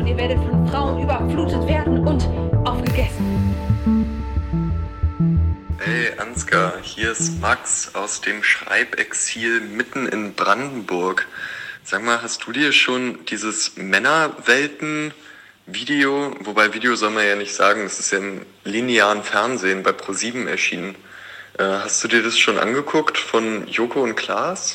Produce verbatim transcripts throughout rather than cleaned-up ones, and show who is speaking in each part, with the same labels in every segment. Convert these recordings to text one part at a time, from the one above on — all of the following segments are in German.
Speaker 1: ihr werdet von Frauen überflutet werden und aufgegessen.
Speaker 2: Hey Ansgar, hier ist Max aus dem Schreibexil mitten in Brandenburg. Sag mal, hast du dir schon dieses Männerwelten-Video, wobei Video soll man ja nicht sagen, es ist ja im linearen Fernsehen bei ProSieben erschienen. Äh, hast du dir das schon angeguckt von Joko und Klaas?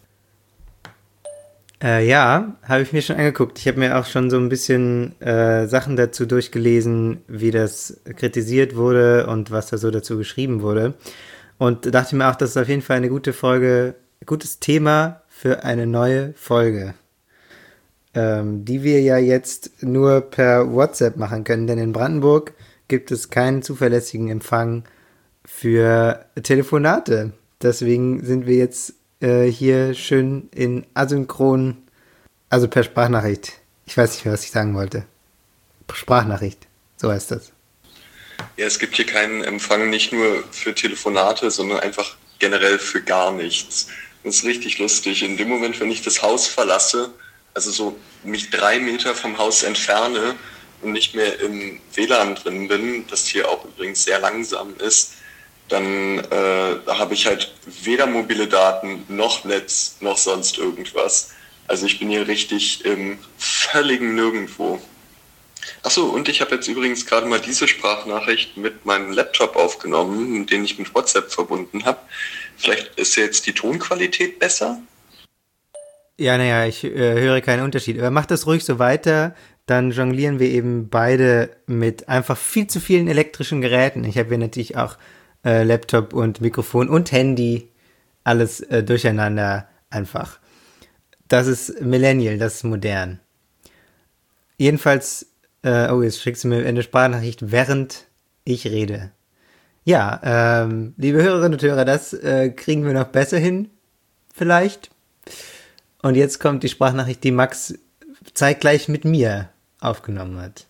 Speaker 3: Äh, ja, habe ich mir schon angeguckt. Ich habe mir auch schon so ein bisschen äh, Sachen dazu durchgelesen, wie das kritisiert wurde und was da so dazu geschrieben wurde. Und dachte mir auch, das ist auf jeden Fall eine gute Folge, gutes Thema für eine neue Folge, ähm, die wir ja jetzt nur per WhatsApp machen können, denn in Brandenburg gibt es keinen zuverlässigen Empfang für Telefonate. Deswegen sind wir jetzt äh, hier schön in asynchron, also per Sprachnachricht. Ich weiß nicht mehr, was ich sagen wollte. Sprachnachricht, so heißt das.
Speaker 2: Ja, es gibt hier keinen Empfang, nicht nur für Telefonate, sondern einfach generell für gar nichts. Das ist richtig lustig. In dem Moment, wenn ich das Haus verlasse, also so mich drei Meter vom Haus entferne und nicht mehr im W L A N drin bin, das hier auch übrigens sehr langsam ist, dann äh, habe ich halt weder mobile Daten, noch Netz, noch sonst irgendwas. Also ich bin hier richtig im völligen Nirgendwo. Achso, und ich habe jetzt übrigens gerade mal diese Sprachnachricht mit meinem Laptop aufgenommen, den ich mit WhatsApp verbunden habe. Vielleicht ist jetzt die Tonqualität besser?
Speaker 3: Ja, naja, ich äh, höre keinen Unterschied. Aber mach das ruhig so weiter, dann jonglieren wir eben beide mit einfach viel zu vielen elektrischen Geräten. Ich habe hier natürlich auch äh, Laptop und Mikrofon und Handy, alles äh, durcheinander einfach. Das ist Millennial, das ist modern. Jedenfalls, äh, oh, jetzt schickst du mir eine Sprachnachricht, während ich rede. Ja, ähm, liebe Hörerinnen und Hörer, das äh, kriegen wir noch besser hin, vielleicht. Und jetzt kommt die Sprachnachricht, die Max zeitgleich mit mir aufgenommen hat.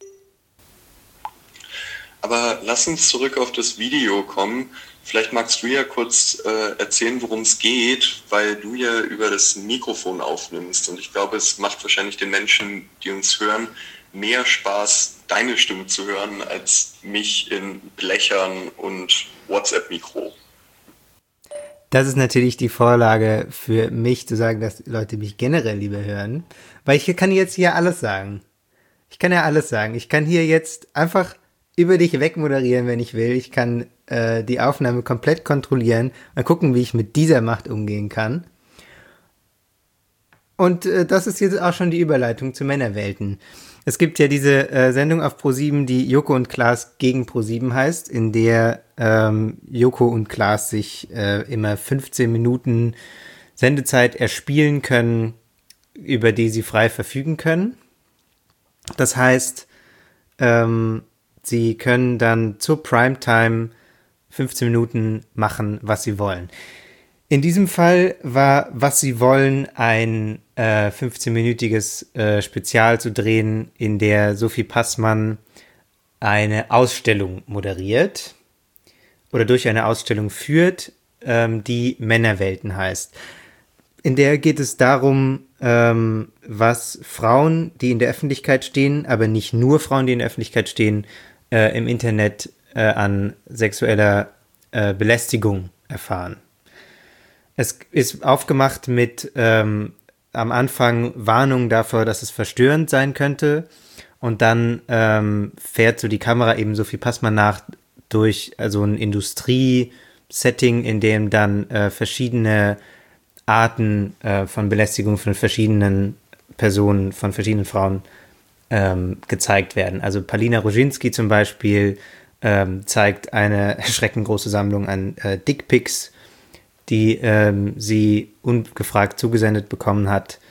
Speaker 2: Aber lass uns zurück auf das Video kommen. Vielleicht magst du ja kurz äh, erzählen, worum es geht, weil du ja über das Mikrofon aufnimmst. Und ich glaube, es macht wahrscheinlich den Menschen, die uns hören, mehr Spaß, deine Stimme zu hören, als mich in Blechern und WhatsApp-Mikro.
Speaker 3: Das ist natürlich die Vorlage für mich, zu sagen, dass Leute mich generell lieber hören. Weil ich kann jetzt hier alles sagen. Ich kann ja alles sagen. Ich kann hier jetzt einfach über dich wegmoderieren, wenn ich will. Ich kann äh, die Aufnahme komplett kontrollieren. Mal gucken, wie ich mit dieser Macht umgehen kann. Und äh, das ist jetzt auch schon die Überleitung zu Männerwelten. Es gibt ja diese äh, Sendung auf ProSieben, die Joko und Klaas gegen ProSieben heißt, in der ähm, Joko und Klaas sich äh, immer fünfzehn Minuten Sendezeit erspielen können, über die sie frei verfügen können. Das heißt, ähm, sie können dann zur Primetime fünfzehn Minuten machen, was sie wollen. In diesem Fall war Was sie wollen ein äh, fünfzehnminütiges äh, Spezial zu drehen, in der Sophie Passmann eine Ausstellung moderiert oder durch eine Ausstellung führt, ähm, die Männerwelten heißt. In der geht es darum, ähm, was Frauen, die in der Öffentlichkeit stehen, aber nicht nur Frauen, die in der Öffentlichkeit stehen, äh, im Internet äh, an sexueller äh, Belästigung erfahren. Es ist aufgemacht mit ähm, am Anfang Warnungen davor, dass es verstörend sein könnte, und dann ähm, fährt so die Kamera eben Sophie Passmann nach durch also ein Industrie-Setting, in dem dann äh, verschiedene Arten äh, von Belästigung von verschiedenen Personen, von verschiedenen Frauen ähm, gezeigt werden. Also Palina Roginski zum Beispiel ähm, zeigt eine erschreckend große Sammlung an äh, Dickpics, die ähm, sie ungefragt zugesendet bekommen hat.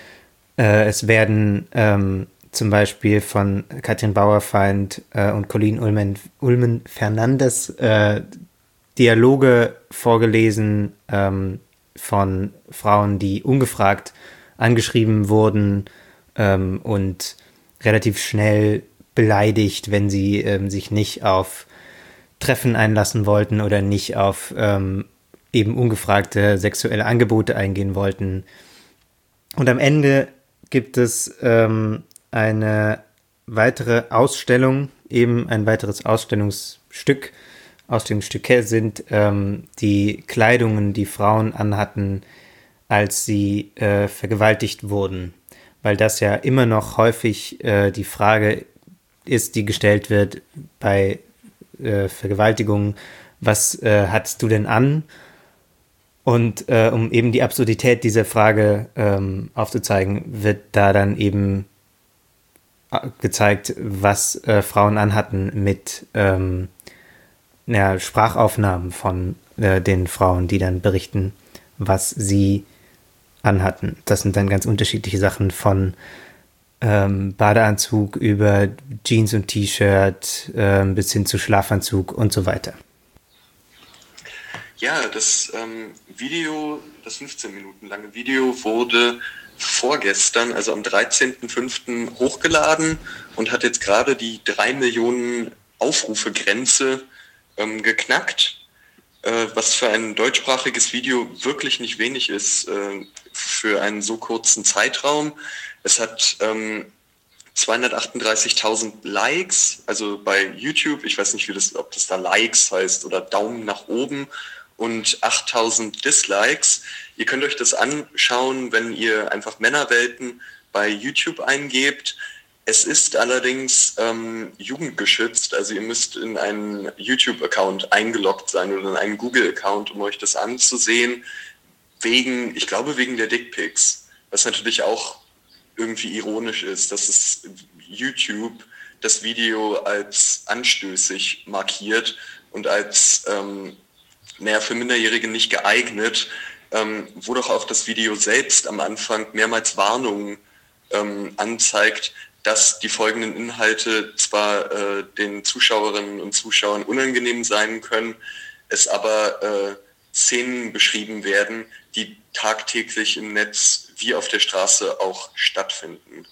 Speaker 3: Äh, es werden ähm, zum Beispiel von Katrin Bauerfeind äh, und Colleen Ulmen, Ulmen Fernandes äh, Dialoge vorgelesen ähm, von Frauen, die ungefragt angeschrieben wurden ähm, und relativ schnell beleidigt, wenn sie ähm, sich nicht auf Treffen einlassen wollten oder nicht auf ähm, eben ungefragte sexuelle Angebote eingehen wollten. Und am Ende gibt es ähm, eine weitere Ausstellung, eben ein weiteres Ausstellungsstück. Ausstellungsstücke sind ähm, die Kleidungen, die Frauen anhatten, als sie äh, vergewaltigt wurden. Weil das ja immer noch häufig äh, die Frage ist, die gestellt wird bei äh, Vergewaltigungen, was äh, hattest du denn an? Und äh, um eben die Absurdität dieser Frage ähm, aufzuzeigen, wird da dann eben gezeigt, was äh, Frauen anhatten mit ähm, ja, Sprachaufnahmen von äh, den Frauen, die dann berichten, was sie anhatten. Das sind dann ganz unterschiedliche Sachen von ähm, Badeanzug über Jeans und T-Shirt äh, bis hin zu Schlafanzug und so weiter.
Speaker 2: Ja, das ähm, Video, das fünfzehn Minuten lange Video wurde vorgestern, also am dreizehnten fünften hochgeladen und hat jetzt gerade die drei Millionen Aufrufe-Grenze ähm, geknackt, äh, was für ein deutschsprachiges Video wirklich nicht wenig ist äh, für einen so kurzen Zeitraum. Es hat ähm, zweihundertachtunddreißigtausend Likes, also bei YouTube, ich weiß nicht, wie das, ob das da Likes heißt oder Daumen nach oben, und achttausend Dislikes. Ihr könnt euch das anschauen, wenn ihr einfach Männerwelten bei YouTube eingebt. Es ist allerdings ähm, jugendgeschützt, also ihr müsst in einen YouTube-Account eingeloggt sein oder in einen Google-Account, um euch das anzusehen, wegen, ich glaube wegen der Dickpics, was natürlich auch irgendwie ironisch ist, dass es YouTube das Video als anstößig markiert und als ähm, naja, für Minderjährige nicht geeignet, ähm, wo doch auch das Video selbst am Anfang mehrmals Warnungen ähm, anzeigt, dass die folgenden Inhalte zwar äh, den Zuschauerinnen und Zuschauern unangenehm sein können, es aber äh, Szenen beschrieben werden, die tagtäglich im Netz wie auf der Straße auch stattfinden.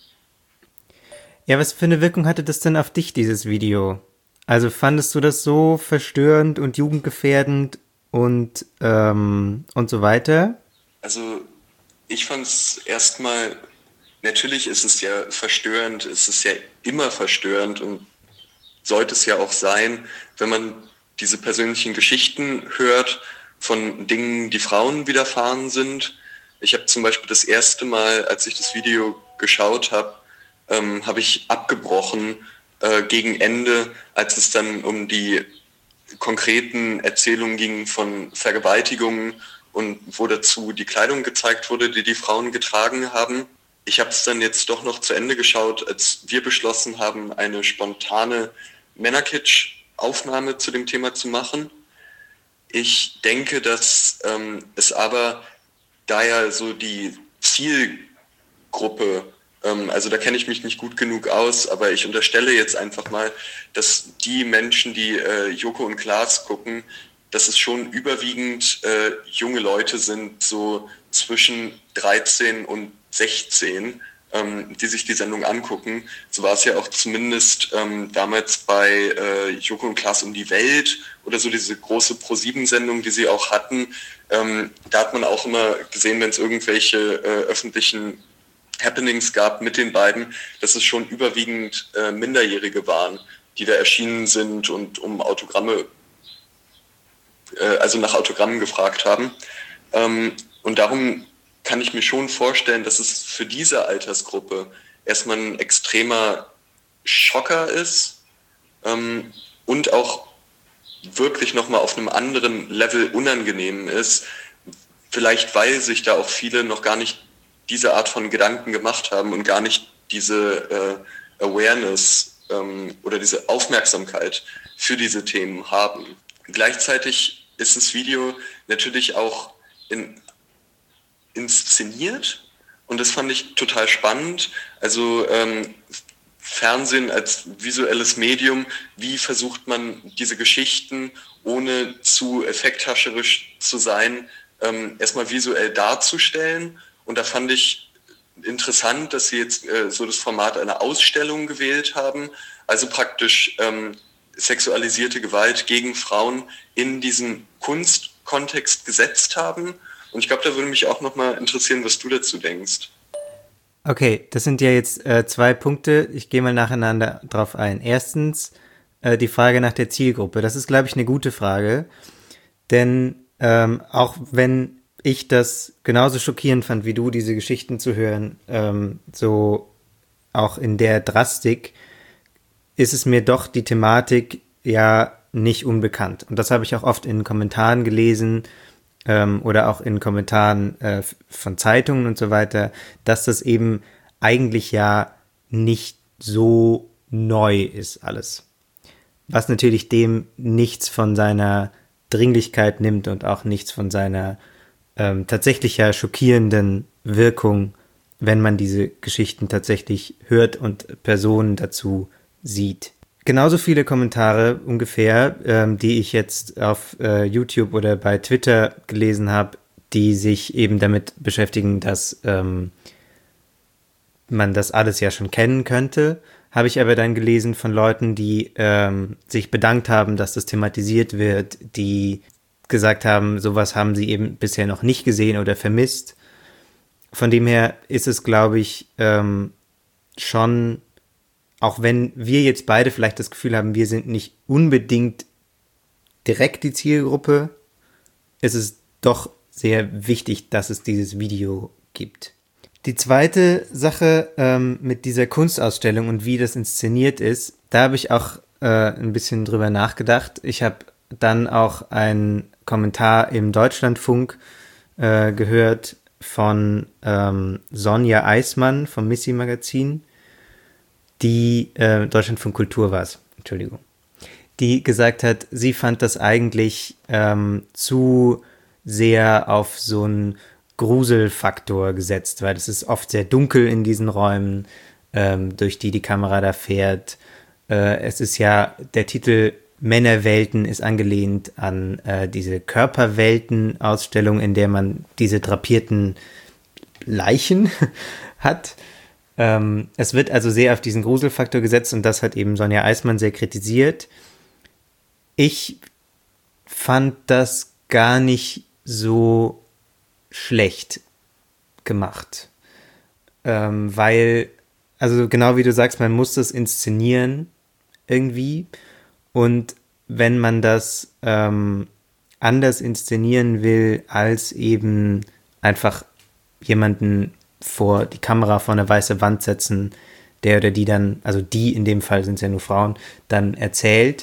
Speaker 3: Ja, was für eine Wirkung hatte das denn auf dich, dieses Video? Also fandest du das so verstörend und jugendgefährdend und, ähm, und so weiter?
Speaker 2: Also ich fand es erstmal, natürlich ist es ja verstörend, es ist ja immer verstörend und sollte es ja auch sein, wenn man diese persönlichen Geschichten hört von Dingen, die Frauen widerfahren sind. Ich habe zum Beispiel das erste Mal, als ich das Video geschaut habe, ähm, habe ich abgebrochen äh, gegen Ende, als es dann um die konkreten Erzählungen ging von Vergewaltigungen und wo dazu die Kleidung gezeigt wurde, die die Frauen getragen haben. Ich habe es dann jetzt doch noch zu Ende geschaut, als wir beschlossen haben, eine spontane Männerkitsch-Aufnahme zu dem Thema zu machen. Ich denke, dass ähm, es aber, da ja so die Zielgruppe, also da kenne ich mich nicht gut genug aus, aber ich unterstelle jetzt einfach mal, dass die Menschen, die äh, Joko und Klaas gucken, dass es schon überwiegend äh, junge Leute sind, so zwischen dreizehn und sechzehn, ähm, die sich die Sendung angucken. So war es ja auch zumindest ähm, damals bei äh, Joko und Klaas um die Welt oder so diese große Pro sieben Sendung, die sie auch hatten. Ähm, da hat man auch immer gesehen, wenn es irgendwelche äh, öffentlichen Happenings gab mit den beiden, dass es schon überwiegend äh, Minderjährige waren, die da erschienen sind und um Autogramme, äh, also nach Autogrammen gefragt haben. Ähm, und darum kann ich mir schon vorstellen, dass es für diese Altersgruppe erstmal ein extremer Schocker ist ähm, und auch wirklich nochmal auf einem anderen Level unangenehm ist. Vielleicht, weil sich da auch viele noch gar nicht diese Art von Gedanken gemacht haben und gar nicht diese äh, Awareness ähm, oder diese Aufmerksamkeit für diese Themen haben. Gleichzeitig ist das Video natürlich auch in, inszeniert und das fand ich total spannend. Also ähm, Fernsehen als visuelles Medium, wie versucht man diese Geschichten, ohne zu effekthascherisch zu sein, ähm, erstmal visuell darzustellen. Und da fand ich interessant, dass sie jetzt äh, so das Format einer Ausstellung gewählt haben, also praktisch ähm, sexualisierte Gewalt gegen Frauen in diesen Kunstkontext gesetzt haben. Und ich glaube, da würde mich auch nochmal interessieren, was du dazu denkst.
Speaker 3: Okay, das sind ja jetzt äh, zwei Punkte. Ich gehe mal nacheinander drauf ein. Erstens äh, die Frage nach der Zielgruppe. Das ist, glaube ich, eine gute Frage. Denn ähm, auch wenn ich das genauso schockierend fand wie du, diese Geschichten zu hören, ähm, so auch in der Drastik, ist es mir doch die Thematik ja nicht unbekannt. Und das habe ich auch oft in Kommentaren gelesen ähm, oder auch in Kommentaren äh, von Zeitungen und so weiter, dass das eben eigentlich ja nicht so neu ist alles. Was natürlich dem nichts von seiner Dringlichkeit nimmt und auch nichts von seiner ähm, tatsächlich ja schockierenden Wirkung, wenn man diese Geschichten tatsächlich hört und Personen dazu sieht. Genauso viele Kommentare ungefähr, ähm, die ich jetzt auf äh, YouTube oder bei Twitter gelesen habe, die sich eben damit beschäftigen, dass ähm, man das alles ja schon kennen könnte, habe ich aber dann gelesen von Leuten, die ähm, sich bedankt haben, dass das thematisiert wird, die gesagt haben, sowas haben sie eben bisher noch nicht gesehen oder vermisst. Von dem her ist es, glaube ich, ähm, schon, auch wenn wir jetzt beide vielleicht das Gefühl haben, wir sind nicht unbedingt direkt die Zielgruppe, ist es doch sehr wichtig, dass es dieses Video gibt. Die zweite Sache ähm, mit dieser Kunstausstellung und wie das inszeniert ist, da habe ich auch äh, ein bisschen drüber nachgedacht. Ich habe dann auch einen Kommentar im Deutschlandfunk äh, gehört von ähm, Sonja Eismann vom Missy Magazin, die, äh, Deutschlandfunk Kultur war es, Entschuldigung, die gesagt hat, sie fand das eigentlich ähm, zu sehr auf so einen Gruselfaktor gesetzt, weil es ist oft sehr dunkel in diesen Räumen, ähm, durch die die Kamera da fährt. Äh, es ist ja, der Titel Männerwelten ist angelehnt an äh, diese Körperwelten-Ausstellung, in der man diese drapierten Leichen hat. Ähm, es wird also sehr auf diesen Gruselfaktor gesetzt und das hat eben Sonja Eismann sehr kritisiert. Ich fand das gar nicht so schlecht gemacht, ähm, weil, also genau wie du sagst, man muss das inszenieren irgendwie und wenn man das ähm, anders inszenieren will, als eben einfach jemanden vor die Kamera vor eine weiße Wand setzen, der oder die dann, also die in dem Fall sind es ja nur Frauen, dann erzählt,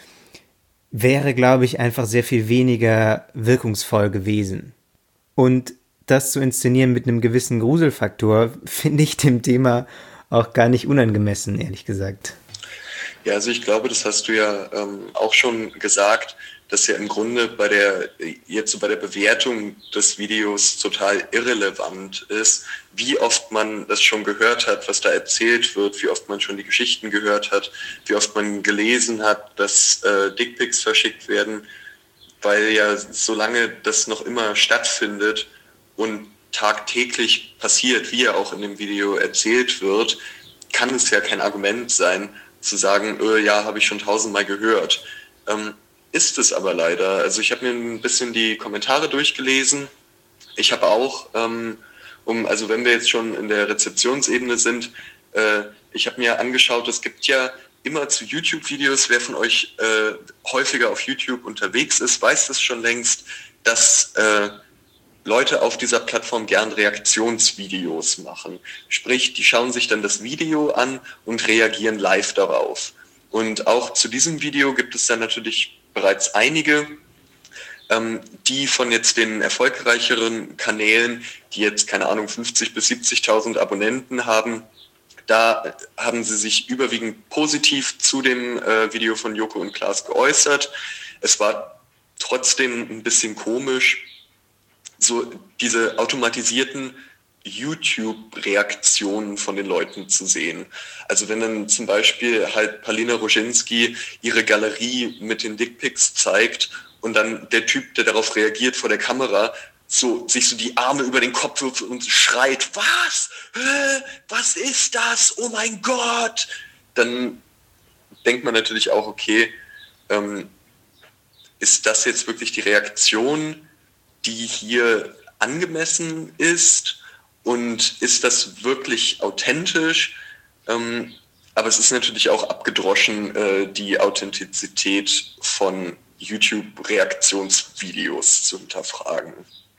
Speaker 3: wäre, glaube ich, einfach sehr viel weniger wirkungsvoll gewesen. Und das zu inszenieren mit einem gewissen Gruselfaktor, finde ich dem Thema auch gar nicht unangemessen, ehrlich gesagt.
Speaker 2: Ja, also ich glaube, das hast du ja ähm, auch schon gesagt, dass ja im Grunde bei der, jetzt so bei der Bewertung des Videos total irrelevant ist, wie oft man das schon gehört hat, was da erzählt wird, wie oft man schon die Geschichten gehört hat, wie oft man gelesen hat, dass äh, Dickpics verschickt werden, weil ja solange das noch immer stattfindet und tagtäglich passiert, wie ja auch in dem Video erzählt wird, kann es ja kein Argument sein, zu sagen, öh, ja, habe ich schon tausendmal gehört. Ähm, ist es aber leider. Also ich habe mir ein bisschen die Kommentare durchgelesen. Ich habe auch, ähm, um, also wenn wir jetzt schon in der Rezeptionsebene sind, äh, ich habe mir angeschaut, es gibt ja immer zu YouTube-Videos, wer von euch äh, häufiger auf YouTube unterwegs ist, weiß das schon längst, dass äh, Leute auf dieser Plattform gern Reaktionsvideos machen. Sprich, die schauen sich dann das Video an und reagieren live darauf. Und auch zu diesem Video gibt es dann natürlich bereits einige, ähm, die von jetzt den erfolgreicheren Kanälen, die jetzt, keine Ahnung, fünfzig bis siebzigtausend Abonnenten haben, da haben sie sich überwiegend positiv zu dem äh, Video von Joko und Klaas geäußert. Es war trotzdem ein bisschen komisch, so diese automatisierten YouTube-Reaktionen von den Leuten zu sehen. Also wenn dann zum Beispiel halt Palina Roginski ihre Galerie mit den Dickpics zeigt und dann der Typ, der darauf reagiert vor der Kamera, so sich so die Arme über den Kopf wirft und schreit, was? Hä? Was ist das? Oh mein Gott! Dann denkt man natürlich auch, okay, ähm, ist das jetzt wirklich die Reaktion, die hier angemessen ist? und ist das wirklich authentisch? Ähm, aber es ist natürlich auch abgedroschen, äh, die Authentizität von YouTube-Reaktionsvideos zu hinterfragen.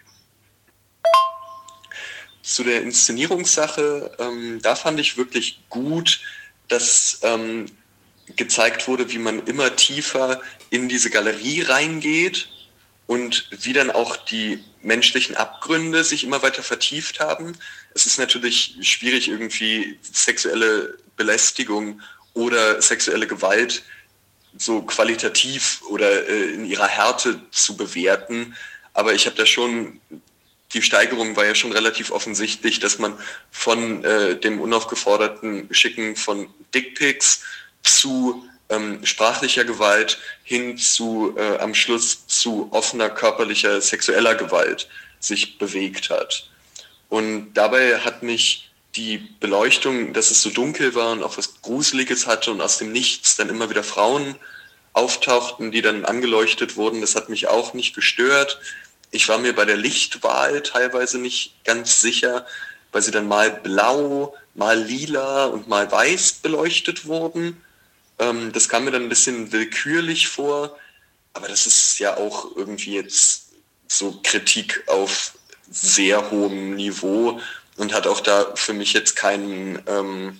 Speaker 2: Zu der Inszenierungssache, ähm, da fand ich wirklich gut, dass ähm, gezeigt wurde, wie man immer tiefer in diese Galerie reingeht und wie dann auch die menschlichen Abgründe sich immer weiter vertieft haben. Es ist natürlich schwierig, irgendwie sexuelle Belästigung oder sexuelle Gewalt so qualitativ oder äh, in ihrer Härte zu bewerten. Aber ich habe da schon, die Steigerung war ja schon relativ offensichtlich, dass man von äh, dem unaufgeforderten Schicken von Dickpics zu ähm, sprachlicher Gewalt hin zu äh, am Schluss zu offener körperlicher sexueller Gewalt sich bewegt hat. Und dabei hat mich die Beleuchtung, dass es so dunkel war und auch was Gruseliges hatte und aus dem Nichts dann immer wieder Frauen auftauchten, die dann angeleuchtet wurden, das hat mich auch nicht gestört. Ich war mir bei der Lichtwahl teilweise nicht ganz sicher, weil sie dann mal blau, mal lila und mal weiß beleuchtet wurden. Ähm, das kam mir dann ein bisschen willkürlich vor, aber das ist ja auch irgendwie jetzt so Kritik auf sehr hohem Niveau und hat auch da für mich jetzt keinen, ähm,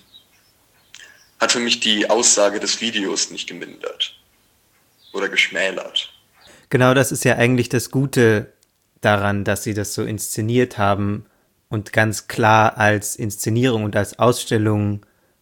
Speaker 2: hat für mich die Aussage des Videos nicht gemindert oder geschmälert.
Speaker 3: Genau, das ist ja eigentlich das Gute daran, dass sie das so inszeniert haben und ganz klar als Inszenierung und als Ausstellung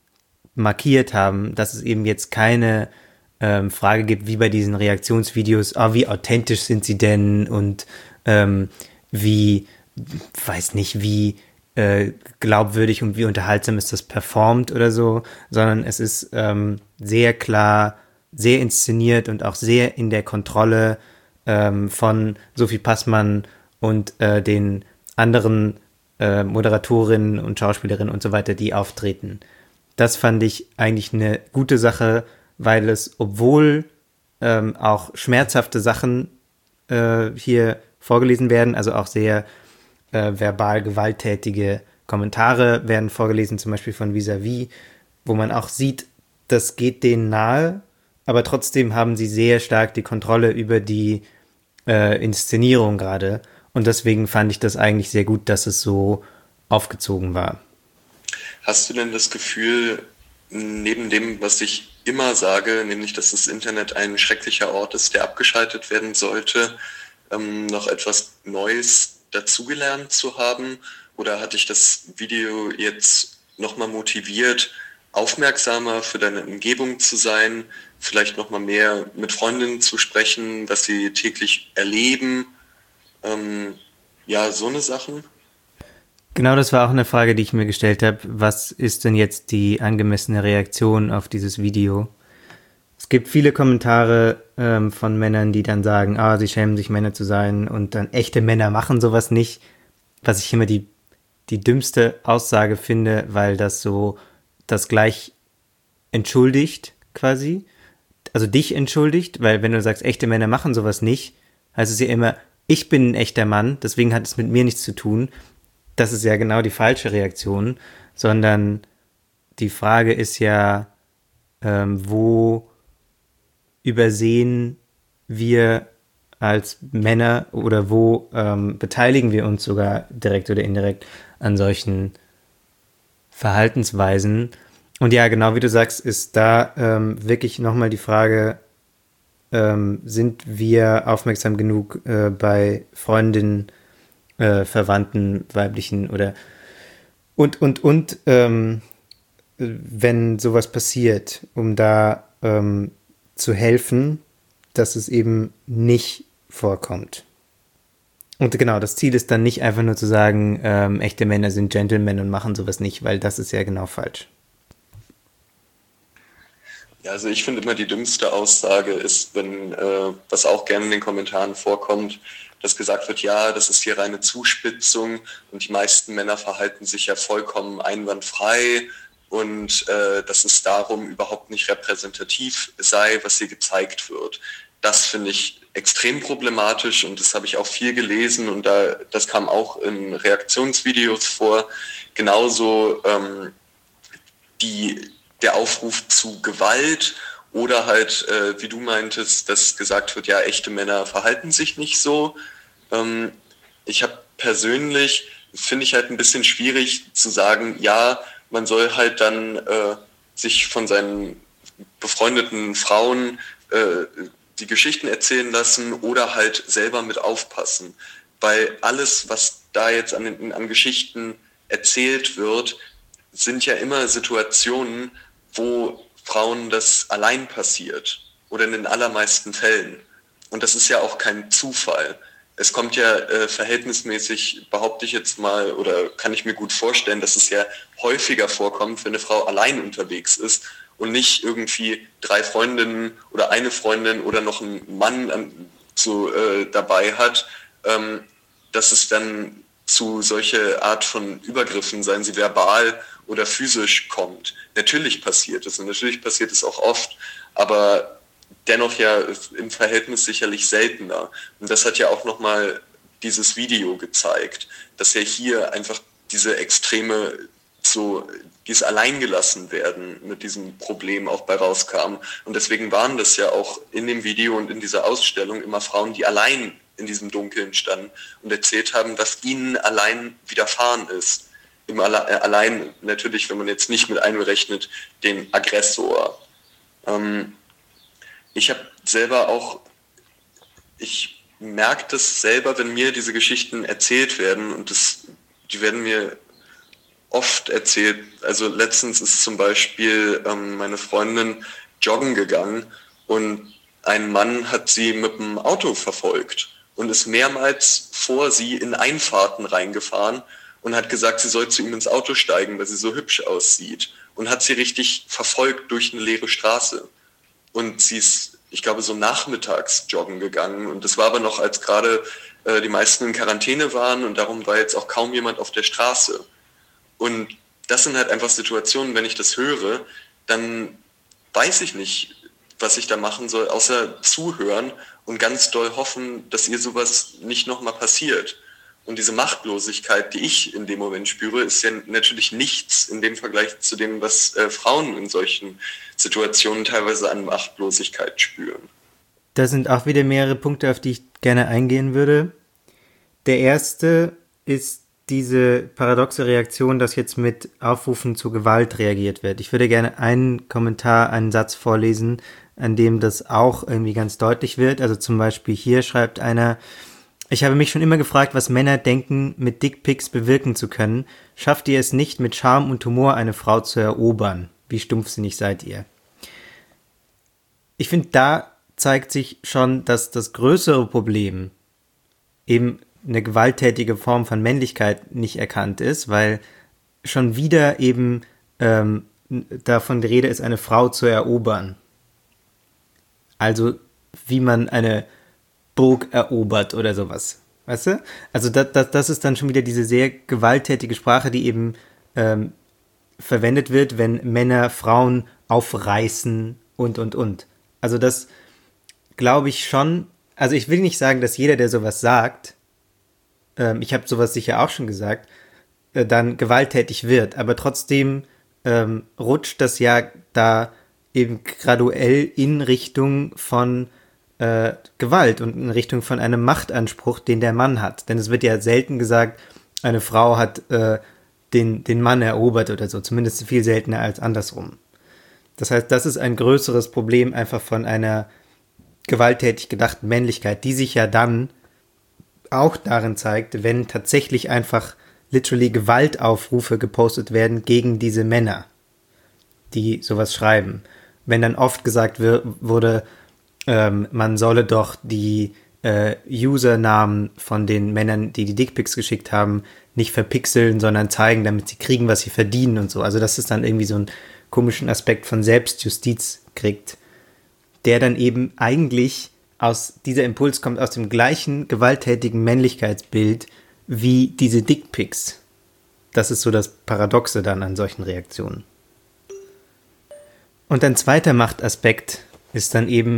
Speaker 3: markiert haben, dass es eben jetzt keine ähm, Frage gibt, wie bei diesen Reaktionsvideos, oh, wie authentisch sind sie denn und ähm, wie, weiß nicht, wie äh, glaubwürdig und wie unterhaltsam ist das performt oder so, sondern es ist ähm, sehr klar, sehr inszeniert und auch sehr in der Kontrolle ähm, von Sophie Passmann und äh, den anderen äh, Moderatorinnen und Schauspielerinnen und so weiter, die auftreten. Das fand ich eigentlich eine gute Sache, weil es, obwohl ähm, auch schmerzhafte Sachen äh, hier vorgelesen werden, also auch sehr äh, verbal gewalttätige Kommentare werden vorgelesen, zum Beispiel von Vis-a-vis, wo man auch sieht, das geht denen nahe, aber trotzdem haben sie sehr stark die Kontrolle über die äh, Inszenierung gerade. Und deswegen fand ich das eigentlich sehr gut, dass es so aufgezogen war.
Speaker 2: Hast du denn das Gefühl, neben dem, was ich immer sage, nämlich, dass das Internet ein schrecklicher Ort ist, der abgeschaltet werden sollte, ähm, noch etwas Neues dazugelernt zu haben? Oder hat dich das Video jetzt nochmal motiviert, aufmerksamer für deine Umgebung zu sein, vielleicht nochmal mehr mit Freundinnen zu sprechen, was sie täglich erleben? Ähm, ja, so eine Sachen.
Speaker 3: Genau, das war auch eine Frage, die ich mir gestellt habe. Was ist denn jetzt die angemessene Reaktion auf dieses Video? Es gibt viele Kommentare ähm, von Männern, die dann sagen, ah, sie schämen sich, Männer zu sein, und dann echte Männer machen sowas nicht, was ich immer die, die dümmste Aussage finde, weil das so das gleich entschuldigt quasi, also dich entschuldigt, weil wenn du sagst, echte Männer machen sowas nicht, heißt es ja immer, ich bin ein echter Mann, deswegen hat es mit mir nichts zu tun. Das ist ja genau die falsche Reaktion, sondern die Frage ist ja, ähm, wo übersehen wir als Männer oder wo ähm, beteiligen wir uns sogar direkt oder indirekt an solchen Verhaltensweisen. Und ja, genau wie du sagst, ist da ähm, wirklich nochmal die Frage, ähm, sind wir aufmerksam genug äh, bei Freundinnen, Äh, Verwandten, weiblichen oder und, und, und, ähm, wenn sowas passiert, um da ähm, zu helfen, dass es eben nicht vorkommt. Und genau, das Ziel ist dann nicht einfach nur zu sagen, ähm, echte Männer sind Gentlemen und machen sowas nicht, weil das ist ja genau falsch.
Speaker 2: Ja, also ich finde immer, die dümmste Aussage ist, wenn, äh, was auch gerne in den Kommentaren vorkommt, dass gesagt wird, ja, das ist hier reine Zuspitzung und die meisten Männer verhalten sich ja vollkommen einwandfrei und äh, dass es darum überhaupt nicht repräsentativ sei, was hier gezeigt wird. Das finde ich extrem problematisch und das habe ich auch viel gelesen und da, das kam auch in Reaktionsvideos vor. Genauso ähm, die, der Aufruf zu Gewalt oder halt, äh, wie du meintest, dass gesagt wird, ja, echte Männer verhalten sich nicht so. Ähm, ich habe persönlich, finde ich halt ein bisschen schwierig zu sagen, ja, man soll halt dann äh, sich von seinen befreundeten Frauen äh, die Geschichten erzählen lassen oder halt selber mit aufpassen. Weil alles, was da jetzt an, an Geschichten erzählt wird, sind ja immer Situationen, wo Frauen das allein passiert oder in den allermeisten Fällen. Und das ist ja auch kein Zufall. Es kommt ja äh, verhältnismäßig, behaupte ich jetzt mal, oder kann ich mir gut vorstellen, dass es ja häufiger vorkommt, wenn eine Frau allein unterwegs ist und nicht irgendwie drei Freundinnen oder eine Freundin oder noch einen Mann ähm, so äh, dabei hat, ähm, dass es dann zu solche Art von Übergriffen, seien sie verbal oder physisch, kommt. Natürlich passiert es und natürlich passiert es auch oft, aber dennoch ja im Verhältnis sicherlich seltener. Und das hat ja auch nochmal dieses Video gezeigt, dass ja hier einfach diese extreme, so dieses Alleingelassen werden mit diesem Problem auch bei rauskam. Und deswegen waren das ja auch in dem Video und in dieser Ausstellung immer Frauen, die allein in diesem Dunkeln standen und erzählt haben, was ihnen allein widerfahren ist. Im Alle- allein natürlich, wenn man jetzt nicht mit einberechnet, den Aggressor. Ähm, ich habe selber auch, ich merke das selber, wenn mir diese Geschichten erzählt werden und das, die werden mir oft erzählt. Also letztens ist zum Beispiel ähm, meine Freundin joggen gegangen und ein Mann hat sie mit dem Auto verfolgt und ist mehrmals vor sie in Einfahrten reingefahren und hat gesagt, sie soll zu ihm ins Auto steigen, weil sie so hübsch aussieht. Und hat sie richtig verfolgt durch eine leere Straße. Und sie ist, ich glaube, so nachmittags joggen gegangen. Und das war aber noch, als gerade äh, die meisten in Quarantäne waren und darum war jetzt auch kaum jemand auf der Straße. Und das sind halt einfach Situationen, wenn ich das höre, dann weiß ich nicht, was ich da machen soll, außer zuhören und ganz doll hoffen, dass ihr sowas nicht nochmal passiert. Und diese Machtlosigkeit, die ich in dem Moment spüre, ist ja natürlich nichts in dem Vergleich zu dem, was äh, Frauen in solchen Situationen teilweise an Machtlosigkeit spüren.
Speaker 3: Da sind auch wieder mehrere Punkte, auf die ich gerne eingehen würde. Der erste ist diese paradoxe Reaktion, dass jetzt mit Aufrufen zu Gewalt reagiert wird. Ich würde gerne einen Kommentar, einen Satz vorlesen, an dem das auch irgendwie ganz deutlich wird. Also zum Beispiel hier schreibt einer: Ich habe mich schon immer gefragt, was Männer denken, mit Dickpics bewirken zu können. Schafft ihr es nicht, mit Charme und Humor eine Frau zu erobern? Wie stumpfsinnig seid ihr? Ich finde, da zeigt sich schon, dass das größere Problem eben eine gewalttätige Form von Männlichkeit nicht erkannt ist, weil schon wieder eben ähm, davon die Rede ist, eine Frau zu erobern. Also wie man eine Burg erobert oder sowas. Weißt du? Also das, das, das ist dann schon wieder diese sehr gewalttätige Sprache, die eben ähm, verwendet wird, wenn Männer Frauen aufreißen und, und, und. Also das glaube ich schon, also ich will nicht sagen, dass jeder, der sowas sagt, ähm, ich habe sowas sicher auch schon gesagt, äh, dann gewalttätig wird, aber trotzdem ähm, rutscht das ja da eben graduell in Richtung von äh, Gewalt und in Richtung von einem Machtanspruch, den der Mann hat. Denn es wird ja selten gesagt, eine Frau hat äh, den, den Mann erobert oder so, zumindest viel seltener als andersrum. Das heißt, das ist ein größeres Problem einfach von einer gewalttätig gedachten Männlichkeit, die sich ja dann auch darin zeigt, wenn tatsächlich einfach literally Gewaltaufrufe gepostet werden gegen diese Männer, die sowas schreiben. Wenn dann oft gesagt wird, wurde, ähm, man solle doch die äh, Usernamen von den Männern, die die Dickpics geschickt haben, nicht verpixeln, sondern zeigen, damit sie kriegen, was sie verdienen und so. Also dass es dann irgendwie so einen komischen Aspekt von Selbstjustiz kriegt, der dann eben eigentlich aus, dieser Impuls kommt aus dem gleichen gewalttätigen Männlichkeitsbild wie diese Dickpics. Das ist so das Paradoxe dann an solchen Reaktionen. Und ein zweiter Machtaspekt ist dann eben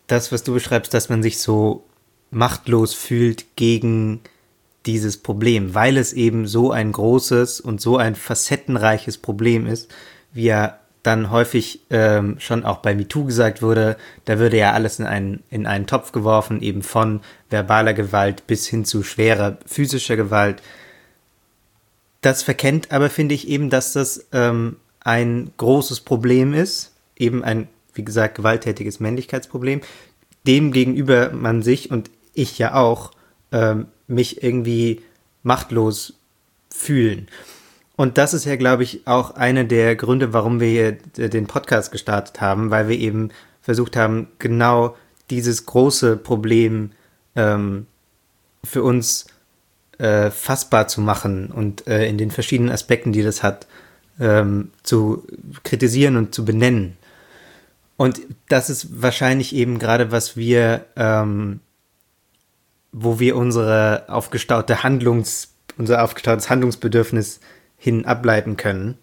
Speaker 3: das, was du beschreibst, dass man sich so machtlos fühlt gegen dieses Problem, weil es eben so ein großes und so ein facettenreiches Problem ist, wie ja dann häufig ähm, schon auch bei MeToo gesagt wurde, da würde ja alles in einen, in einen Topf geworfen, eben von verbaler Gewalt bis hin zu schwerer physischer Gewalt. Das verkennt aber, finde ich, eben, dass das ähm, ein großes Problem ist, eben ein, wie gesagt, gewalttätiges Männlichkeitsproblem, dem gegenüber man sich, und ich ja auch, ähm, mich irgendwie machtlos fühlen. Und das ist ja, glaube ich, auch einer der Gründe, warum wir hier den Podcast gestartet haben, weil wir eben versucht haben, genau dieses große Problem ähm, für uns äh, fassbar zu machen und äh, in den verschiedenen Aspekten, die das hat, ähm, zu kritisieren und zu benennen. Und das ist wahrscheinlich eben gerade, was wir, ähm, wo wir unsere aufgestaute Handlungs, unser aufgestautes Handlungsbedürfnis hin ableiten können.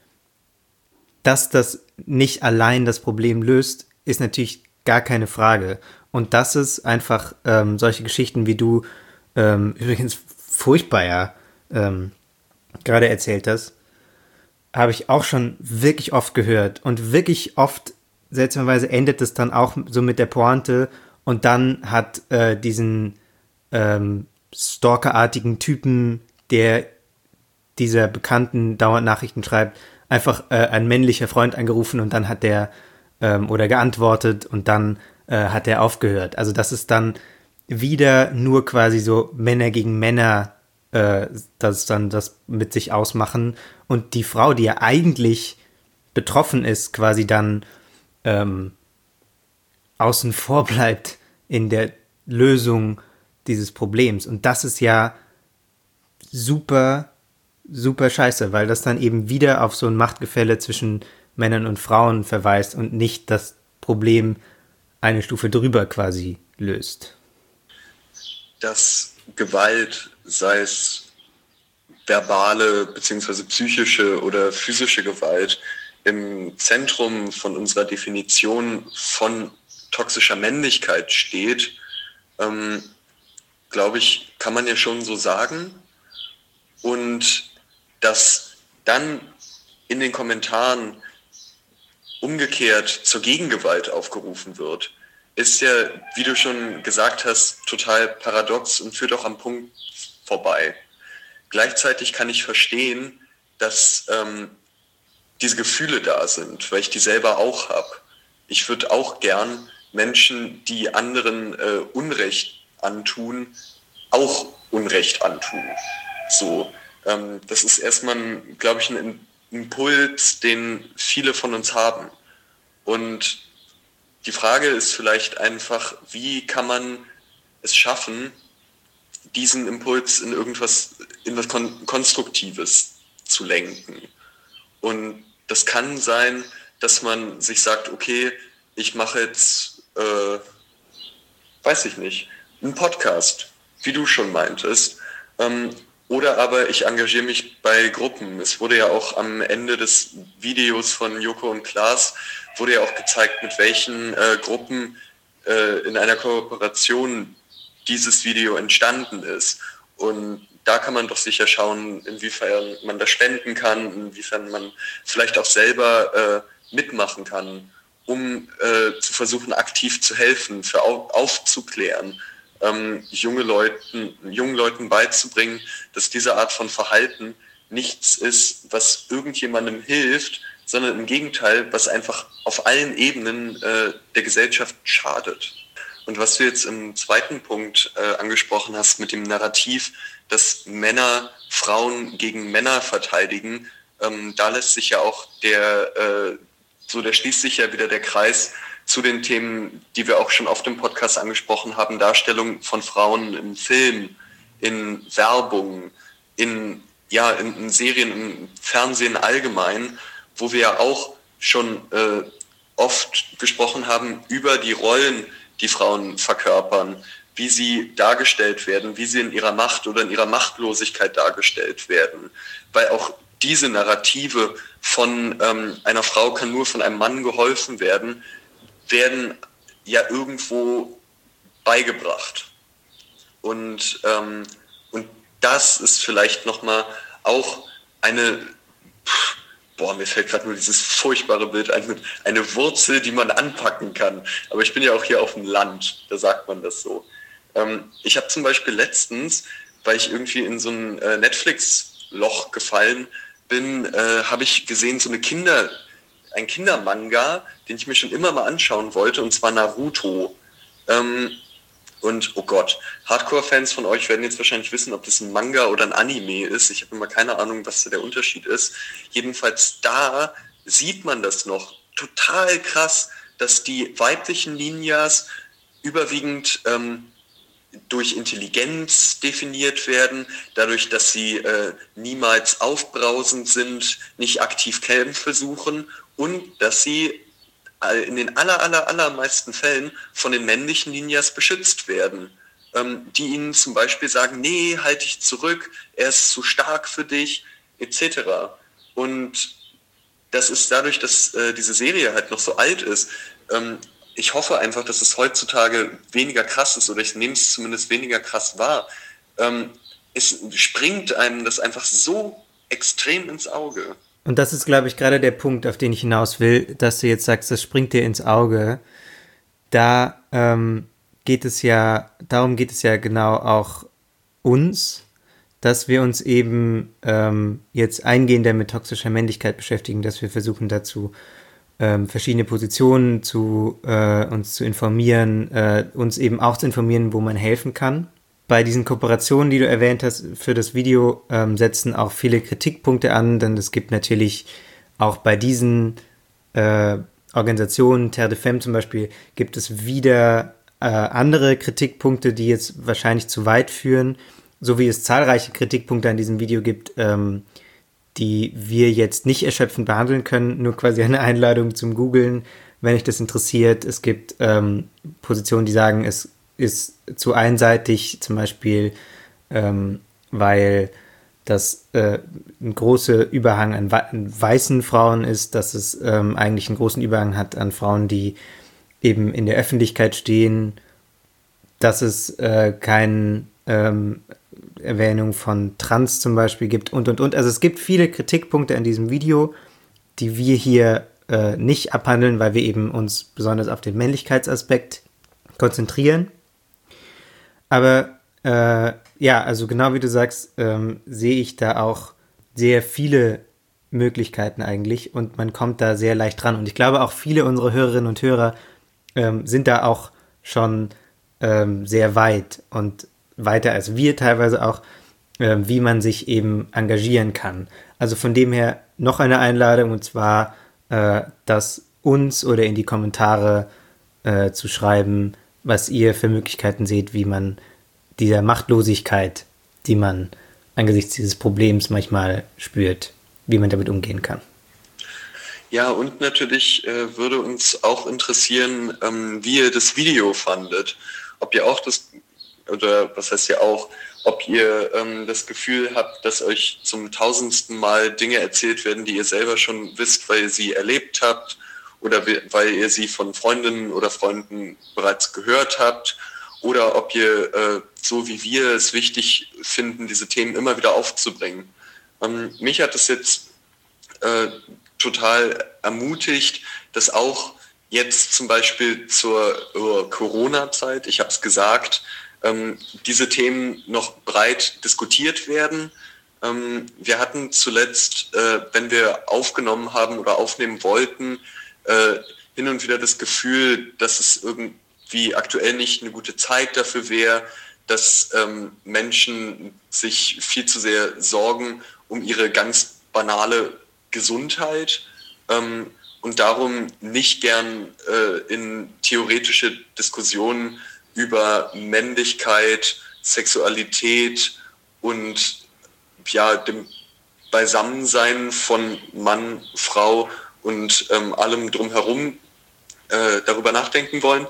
Speaker 3: Dass das nicht allein das Problem löst, ist natürlich gar keine Frage. Und dass es einfach ähm, solche Geschichten, wie du ähm, übrigens furchtbar ja ähm, gerade erzählt hast, habe ich auch schon wirklich oft gehört. Und wirklich oft, seltsamerweise, endet es dann auch so mit der Pointe und dann hat äh, diesen ähm, stalkerartigen Typen, der dieser Bekannten dauernd Nachrichten schreibt, einfach äh, ein männlicher Freund angerufen und dann hat der ähm, oder geantwortet und dann äh, hat er aufgehört. Also das ist dann wieder nur quasi so Männer gegen Männer, äh, das dann das mit sich ausmachen und die Frau, die ja eigentlich betroffen ist, quasi dann ähm, außen vor bleibt in der Lösung dieses Problems. Und das ist ja super super scheiße, weil das dann eben wieder auf so ein Machtgefälle zwischen Männern und Frauen verweist und nicht das Problem eine Stufe drüber quasi löst.
Speaker 2: Dass Gewalt, sei es verbale bzw. psychische oder physische Gewalt, im Zentrum von unserer Definition von toxischer Männlichkeit steht, ähm, glaube ich, kann man ja schon so sagen. Und dass dann in den Kommentaren umgekehrt zur Gegengewalt aufgerufen wird, ist ja, wie du schon gesagt hast, total paradox und führt auch am Punkt vorbei. Gleichzeitig kann ich verstehen, dass ähm, diese Gefühle da sind, weil ich die selber auch habe. Ich würde auch gern Menschen, die anderen äh, Unrecht antun, auch Unrecht antun. So, ähm, das ist erstmal, glaube ich, ein Impuls, den viele von uns haben. Und die Frage ist vielleicht einfach, wie kann man es schaffen, diesen Impuls in irgendwas, in was Kon- Konstruktives zu lenken. Und das kann sein, dass man sich sagt, okay, ich mache jetzt, äh, weiß ich nicht, einen Podcast, wie du schon meintest. Ähm, oder aber ich engagiere mich bei Gruppen. Es wurde ja auch am Ende des Videos von Joko und Klaas, wurde ja auch gezeigt, mit welchen äh, Gruppen äh, in einer Kooperation dieses Video entstanden ist. Und da kann man doch sicher schauen, inwiefern man da spenden kann, inwiefern man vielleicht auch selber äh, mitmachen kann, um äh, zu versuchen, aktiv zu helfen, für au- aufzuklären, ähm, junge Leuten, jungen Leuten beizubringen, dass diese Art von Verhalten nichts ist, was irgendjemandem hilft, sondern im Gegenteil, was einfach auf allen Ebenen äh, der Gesellschaft schadet. Und was du jetzt im zweiten Punkt äh, angesprochen hast mit dem Narrativ, dass Männer Frauen gegen Männer verteidigen, ähm, da lässt sich ja auch der, äh, so der schließt sich ja wieder der Kreis zu den Themen, die wir auch schon oft im Podcast angesprochen haben, Darstellung von Frauen im Film, in Werbung, in, ja, in, in Serien, im Fernsehen allgemein, wo wir ja auch schon äh, oft gesprochen haben über die Rollen, die Frauen verkörpern, wie sie dargestellt werden, wie sie in ihrer Macht oder in ihrer Machtlosigkeit dargestellt werden. Weil auch diese Narrative von ähm, einer Frau kann nur von einem Mann geholfen werden, werden ja irgendwo beigebracht. Und, ähm, und das ist vielleicht nochmal auch eine, pff, boah, mir fällt gerade nur dieses furchtbare Bild ein, mit eine Wurzel, die man anpacken kann. Aber ich bin ja auch hier auf dem Land, da sagt man das so. Ähm, ich habe zum Beispiel letztens, weil ich irgendwie in so ein äh, Netflix-Loch gefallen bin, äh, habe ich gesehen, so eine Kinder, ein Kindermanga, den ich mir schon immer mal anschauen wollte, und zwar Naruto. Ähm, und, oh Gott, Hardcore-Fans von euch werden jetzt wahrscheinlich wissen, ob das ein Manga oder ein Anime ist. Ich habe immer keine Ahnung, was da der Unterschied ist. Jedenfalls da sieht man das noch total krass, dass die weiblichen Ninjas überwiegend ähm, durch Intelligenz definiert werden, dadurch, dass sie äh, niemals aufbrausend sind, nicht aktiv Kämpfe suchen und dass sie in den aller, aller, allermeisten Fällen von den männlichen Ninjas beschützt werden, ähm, die ihnen zum Beispiel sagen, nee, halt dich zurück, er ist zu stark für dich, et cetera. Und das ist dadurch, dass äh, diese Serie halt noch so alt ist, ähm, ich hoffe einfach, dass es heutzutage weniger krass ist, oder ich nehme es zumindest weniger krass wahr. Ähm, es springt einem das einfach so extrem ins Auge.
Speaker 3: Und das ist, glaube ich, gerade der Punkt, auf den ich hinaus will, dass du jetzt sagst, das springt dir ins Auge. Da ähm, geht es ja, darum geht es ja genau auch uns, dass wir uns eben ähm, jetzt eingehender mit toxischer Männlichkeit beschäftigen, dass wir versuchen dazu ähm, verschiedene Positionen zu äh, uns zu informieren, äh, uns eben auch zu informieren, wo man helfen kann. Bei diesen Kooperationen, die du erwähnt hast für das Video, ähm, setzen auch viele Kritikpunkte an, denn es gibt natürlich auch bei diesen äh, Organisationen, Terre de Femme zum Beispiel, gibt es wieder äh, andere Kritikpunkte, die jetzt wahrscheinlich zu weit führen, so wie es zahlreiche Kritikpunkte an diesem Video gibt, ähm, die wir jetzt nicht erschöpfend behandeln können, nur quasi eine Einladung zum Googlen, wenn euch das interessiert. Es gibt ähm, Positionen, die sagen, es ist zu einseitig, zum Beispiel, ähm, weil das äh, ein großer Überhang an, we- an weißen Frauen ist, dass es ähm, eigentlich einen großen Überhang hat an Frauen, die eben in der Öffentlichkeit stehen, dass es äh, keine ähm, Erwähnung von Trans zum Beispiel gibt und, und, und. Also es gibt viele Kritikpunkte an diesem Video, die wir hier äh, nicht abhandeln, weil wir eben uns besonders auf den Männlichkeitsaspekt konzentrieren. Aber äh, ja, also genau wie du sagst, ähm, sehe ich da auch sehr viele Möglichkeiten eigentlich und man kommt da sehr leicht dran. Und ich glaube auch viele unserer Hörerinnen und Hörer ähm, sind da auch schon ähm, sehr weit und weiter als wir teilweise auch, ähm, wie man sich eben engagieren kann. Also von dem her noch eine Einladung, und zwar äh, das uns oder in die Kommentare äh, zu schreiben, was ihr für Möglichkeiten seht, wie man dieser Machtlosigkeit, die man angesichts dieses Problems manchmal spürt, wie man damit umgehen kann.
Speaker 2: Ja, und natürlich äh, würde uns auch interessieren, ähm, wie ihr das Video fandet. Ob ihr auch das, oder was heißt ja auch, ob ihr ähm, das Gefühl habt, dass euch zum tausendsten Mal Dinge erzählt werden, die ihr selber schon wisst, weil ihr sie erlebt habt oder weil ihr sie von Freundinnen oder Freunden bereits gehört habt, oder ob ihr, äh, so wie wir es wichtig finden, diese Themen immer wieder aufzubringen. Ähm, mich hat es jetzt äh, total ermutigt, dass auch jetzt zum Beispiel zur uh, Corona-Zeit, ich habe es gesagt, ähm, diese Themen noch breit diskutiert werden. Ähm, wir hatten zuletzt, äh, wenn wir aufgenommen haben oder aufnehmen wollten, äh, hin und wieder das Gefühl, dass es irgendwie aktuell nicht eine gute Zeit dafür wäre, dass ähm, Menschen sich viel zu sehr sorgen um ihre ganz banale Gesundheit ähm, und darum nicht gern äh, in theoretische Diskussionen über Männlichkeit, Sexualität und ja, dem Beisammensein von Mann, Frau und ähm, allem drumherum äh, darüber nachdenken wollen.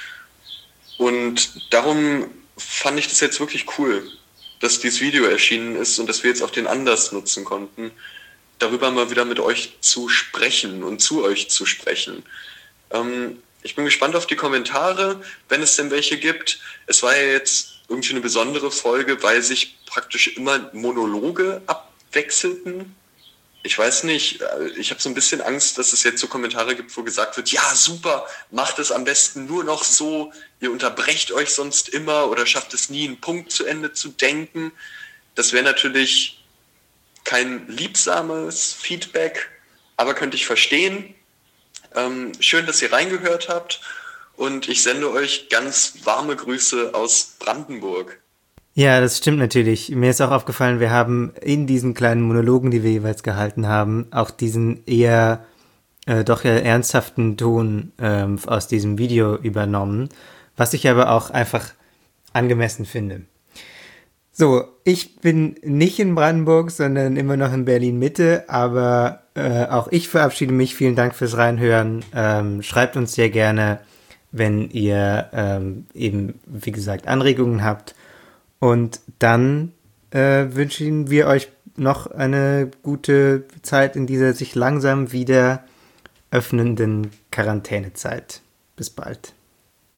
Speaker 2: Und darum fand ich das jetzt wirklich cool, dass dieses Video erschienen ist und dass wir jetzt auch den Anlass nutzen konnten, darüber mal wieder mit euch zu sprechen und zu euch zu sprechen. Ähm, Ich bin gespannt auf die Kommentare, wenn es denn welche gibt. Es war ja jetzt irgendwie eine besondere Folge, weil sich praktisch immer Monologe abwechselten. Ich weiß nicht, ich habe so ein bisschen Angst, dass es jetzt so Kommentare gibt, wo gesagt wird, ja super, macht es am besten nur noch so, ihr unterbrecht euch sonst immer oder schafft es nie, einen Punkt zu Ende zu denken. Das wäre natürlich kein liebsames Feedback, aber könnte ich verstehen. Ähm, schön, dass ihr reingehört habt und ich sende euch ganz warme Grüße aus Brandenburg.
Speaker 3: Ja, das stimmt natürlich. Mir ist auch aufgefallen, wir haben in diesen kleinen Monologen, die wir jeweils gehalten haben, auch diesen eher äh, doch eher ernsthaften Ton ähm, aus diesem Video übernommen, was ich aber auch einfach angemessen finde. So, ich bin nicht in Brandenburg, sondern immer noch in Berlin-Mitte, aber äh, auch ich verabschiede mich. Vielen Dank fürs Reinhören. Ähm, schreibt uns sehr gerne, wenn ihr ähm, eben, wie gesagt, Anregungen habt. Und dann äh, wünschen wir euch noch eine gute Zeit in dieser sich langsam wieder öffnenden Quarantänezeit. Bis bald.